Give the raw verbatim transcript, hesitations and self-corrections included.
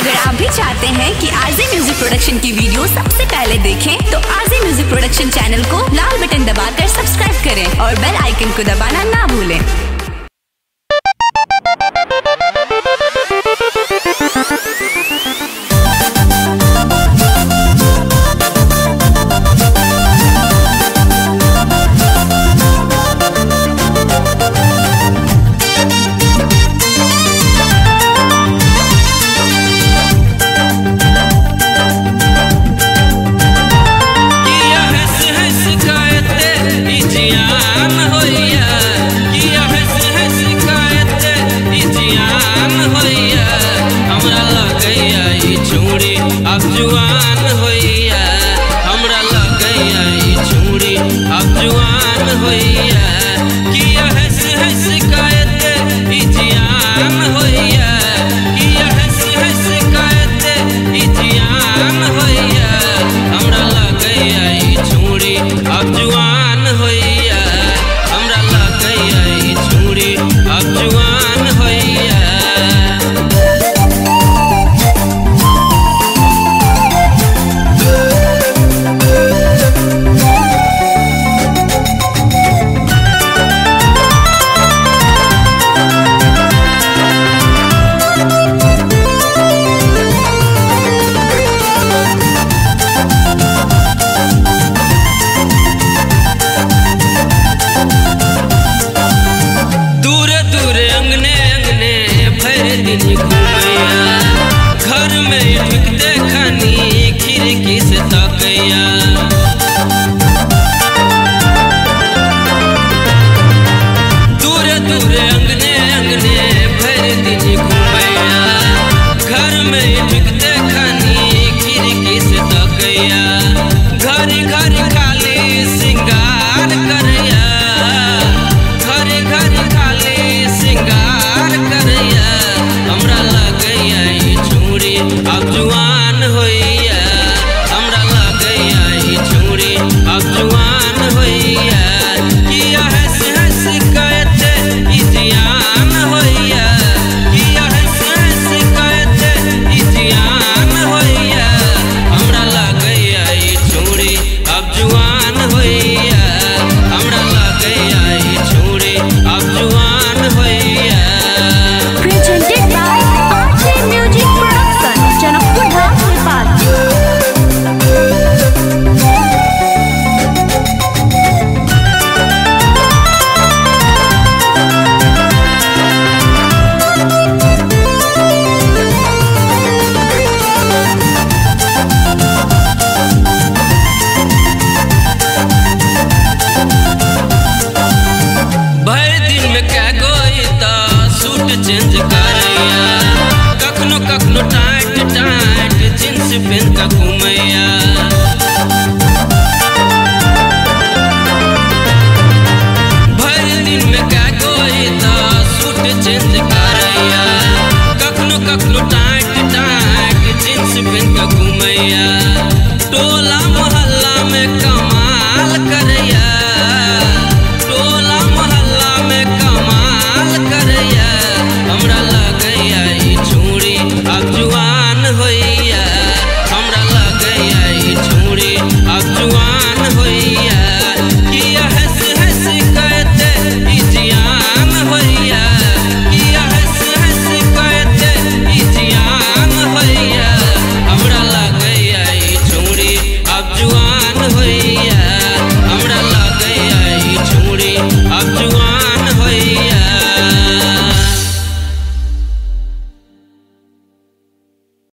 अगर आप भी चाहते हैं कि आरजे म्यूजिक प्रोडक्शन की वीडियो सबसे पहले देखें तो आरजे म्यूजिक प्रोडक्शन चैनल को लाल बटन दबाकर सब्सक्राइब करें और बेल आइकन को दबाना ना भूलें। अब जुआन होइया हमरा लगैया ई छुरी अब जुआन होइया किया हंस हंस कहते ई जियान होइया किया हंस हंस कहते ई जियान होइया हमरा लगैया ई छुरी अब जुआन होइया हमरा लगैया ई छुरी अब जुआन होइया। घर में ढुकते खानी खिड़की से तकैया दूरे दूरे अंगने अंगने भर दिन घूमैया घर में ढुकते खानी खिड़की से तकैया घर घर खाली सिंगार करैया घर घर खाली सिंगार करैया हमरा लगैया ई छुरी अब जुआन होइया हमरा लगैया ई छुरी अब जुआन होइया किया हंस हंस कहते ई जियान होइया किया हंस हंस कहते ई जियान होइया हमरा लगैया ई छुरी अब जुआन होइया हमरा लगैया ई छुरी अब जुआन होइया। Presented by R J Music Production, Janakpur Dham, Nepal। भर दिन में क्या गोई ता सूट चेंज करैया कखनो कखनो टाइट टाइट जींस पहन के घूम